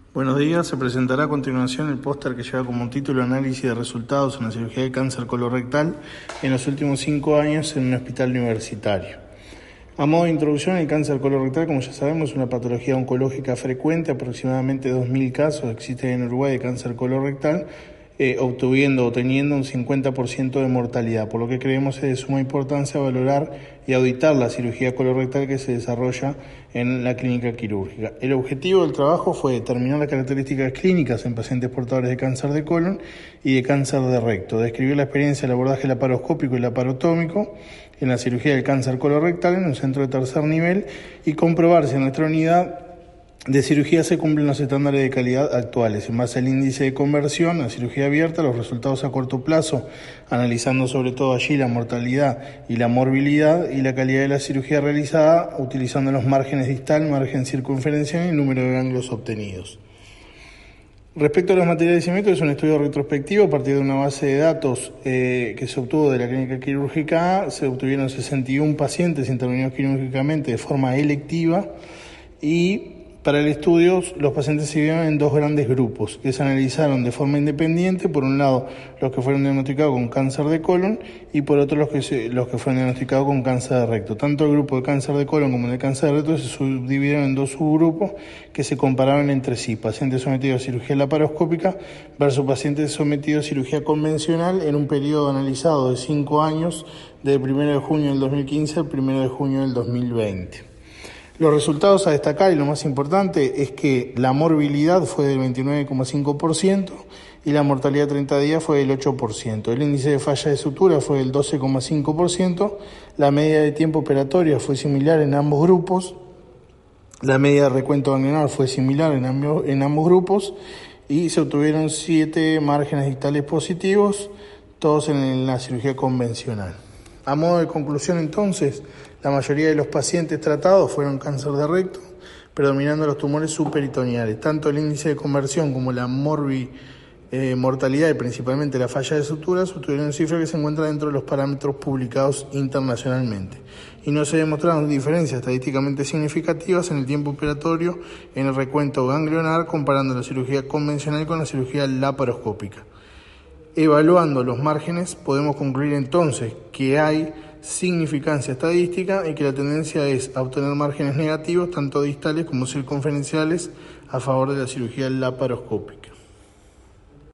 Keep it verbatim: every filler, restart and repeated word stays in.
Buenos días, se presentará a continuación el póster que lleva como título Análisis de resultados en la cirugía de cáncer colorectal en los últimos cinco años en un hospital universitario. A modo de introducción, el cáncer colorectal, como ya sabemos, es una patología oncológica frecuente, aproximadamente dos mil casos existen en Uruguay de cáncer colorectal, eh, obtuviendo o teniendo un cincuenta por ciento de mortalidad, por lo que creemos es de suma importancia valorar y auditar la cirugía colorectal que se desarrolla en la clínica quirúrgica. El objetivo del trabajo fue determinar las características clínicas en pacientes portadores de cáncer de colon y de cáncer de recto, describir la experiencia del abordaje laparoscópico y laparotómico en la cirugía del cáncer colorectal en un centro de tercer nivel y comprobar si en nuestra unidad de cirugía se cumplen los estándares de calidad actuales. En base al índice de conversión a cirugía abierta, los resultados a corto plazo, analizando sobre todo allí la mortalidad y la morbilidad y la calidad de la cirugía realizada, utilizando los márgenes distal, margen circunferencial y el número de ganglios obtenidos. Respecto a los materiales y métodos, es un estudio retrospectivo a partir de una base de datos eh, que se obtuvo de la clínica quirúrgica A. Se obtuvieron sesenta y uno pacientes intervenidos quirúrgicamente de forma electiva y para el estudio, los pacientes se dividieron en dos grandes grupos que se analizaron de forma independiente. Por un lado, los que fueron diagnosticados con cáncer de colon y por otro, los que, se, los que fueron diagnosticados con cáncer de recto. Tanto el grupo de cáncer de colon como el de cáncer de recto se subdividieron en dos subgrupos que se compararon entre sí: pacientes sometidos a cirugía laparoscópica versus pacientes sometidos a cirugía convencional en un periodo analizado de cinco años, del primero de junio del dos mil quince al primero de junio del dos mil veinte. Los resultados a destacar, y lo más importante, es que la morbilidad fue del veintinueve coma cinco por ciento y la mortalidad a treinta días fue del ocho por ciento. El índice de falla de sutura fue del doce coma cinco por ciento, la media de tiempo operatoria fue similar en ambos grupos, la media de recuento ganglionar fue similar en ambos, en ambos grupos y se obtuvieron siete márgenes distales positivos, todos en la cirugía convencional. A modo de conclusión, entonces, la mayoría de los pacientes tratados fueron cáncer de recto, predominando los tumores subperitoneales. Tanto el índice de conversión como la morbi, eh, mortalidad y principalmente la falla de suturas obtuvieron cifras que se encuentran dentro de los parámetros publicados internacionalmente. Y no se demostraron diferencias estadísticamente significativas en el tiempo operatorio en el recuento ganglionar comparando la cirugía convencional con la cirugía laparoscópica. Evaluando los márgenes, podemos concluir entonces que hay significancia estadística y que la tendencia es a obtener márgenes negativos, tanto distales como circunferenciales, a favor de la cirugía laparoscópica.